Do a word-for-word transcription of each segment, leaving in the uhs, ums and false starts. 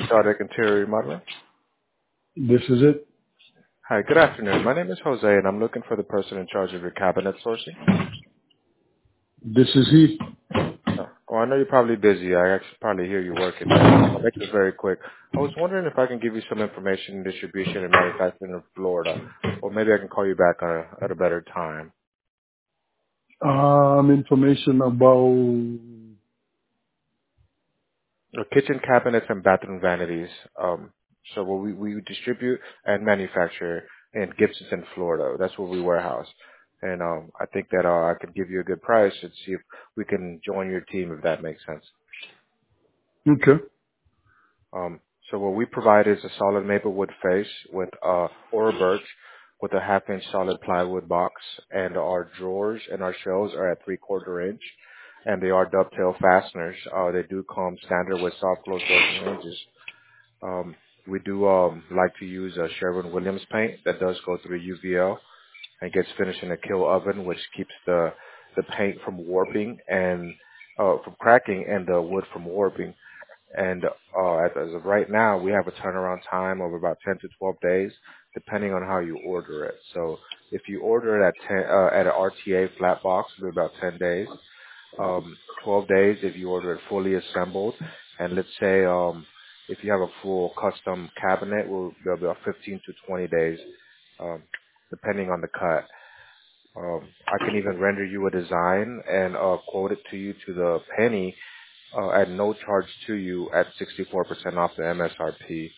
Exotic Interior Remodeling. This is it. Hi, good afternoon. My name is Jose, and I'm looking for the person in charge of your cabinet sourcing. This is he. Oh, well, I know you're probably busy. I actually probably hear you working. I'll make this very quick. I was wondering if I can give you some information, distribution, and manufacturing in Florida, or maybe I can call you back on a, at a better time. Um, information about. Uh, kitchen cabinets and bathroom vanities. Um, so what we, we distribute and manufacture in Gibsonton, Florida. That's where we warehouse. And um, I think that uh, I could give you a good price and see if we can join your team, if that makes sense. Okay. Um, so what we provide is a solid maple wood face with uh, or birch with a half inch solid plywood box, and our drawers and our shelves are at three quarter inch, and they are dovetail fasteners. Uh, they do come standard with soft close doors and hinges. Um, we do um, like to use a Sherwin-Williams paint that does go through U V L and gets finished in a kill oven, which keeps the the paint from warping and uh, from cracking and the wood from warping. And uh, as, as of right now, we have a turnaround time of about ten to twelve days, depending on how you order it. So if you order it at ten, uh, at an R T A flat box, it'll be about ten days. Um, twelve days if you order it fully assembled. And let's say um, if you have a full custom cabinet, will there'll be about fifteen to twenty days, um, depending on the cut. Um, I can even render you a design and uh, quote it to you to the penny uh, at no charge to you at sixty-four percent off the M S R P.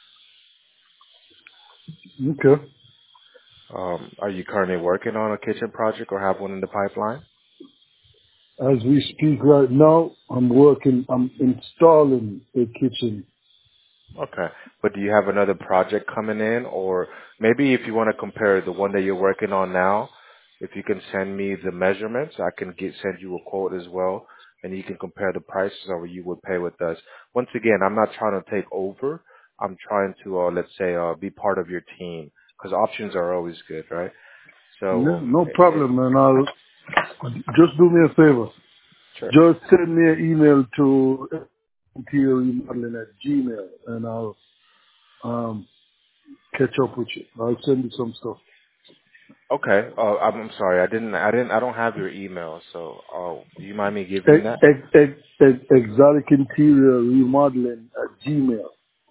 Okay. Um, are you currently working on a kitchen project or have one in the pipeline? As we speak right now, I'm working. I'm installing a kitchen. Okay. But do you have another project coming in, or maybe if you want to compare the one that you're working on now, if you can send me the measurements, I can get send you a quote as well, and you can compare the prices of what you would pay with us. Once again, I'm not trying to take over. I'm trying to, uh, let's say, uh, be part of your team, because options are always good, right? So, No, um, no it, it, problem, man. I'll just do me a favor. sure. Just send me an email to interior remodeling at Gmail, and I'll um catch up with you. I'll send you some stuff. Okay. Uh, I'm, I'm sorry. I didn't. I didn't. I don't have your email. So, uh, do you mind me giving Ex- that? ex- ex- ex- exotic interior remodeling at Gmail.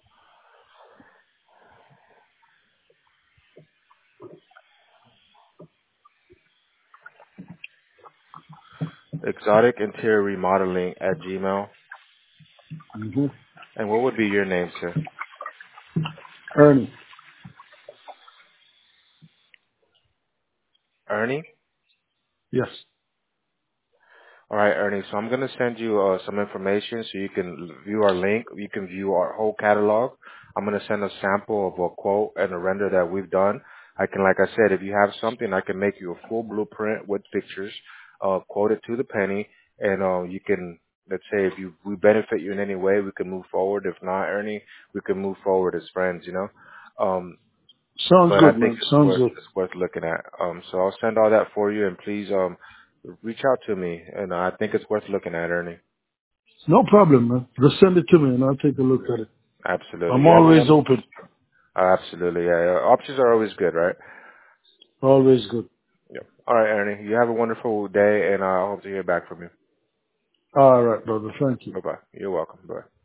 Exotic Interior Remodeling at Gmail. Mm-hmm. And what would be your name, sir? Ernie. Ernie? Yes. All right, Ernie. So I'm going to send you uh, some information so you can view our link. You can view our whole catalog. I'm going to send a sample of a quote and a render that we've done. I can, like I said, if you have something, I can make you a full blueprint with pictures, uh, quote it to the penny, and uh, you can, let's say, if you we benefit you in any way, we can move forward. If not, Ernie, we can move forward as friends, you know. Um, Sounds but I good, think man. it's Sounds worth good. it's worth looking at. Um, so I'll send all that for you, and please um reach out to me. And I think it's worth looking at, Ernie. No problem, man. Just send it to me and I'll take a look at it. Absolutely. I'm You have a always wonderful. open. Absolutely, yeah, yeah. Options are always good, right? Always good. Yeah. All right, Ernie. You have a wonderful day, and I hope to hear back from you. All right, brother. Thank you. Bye bye. You're welcome. Bye.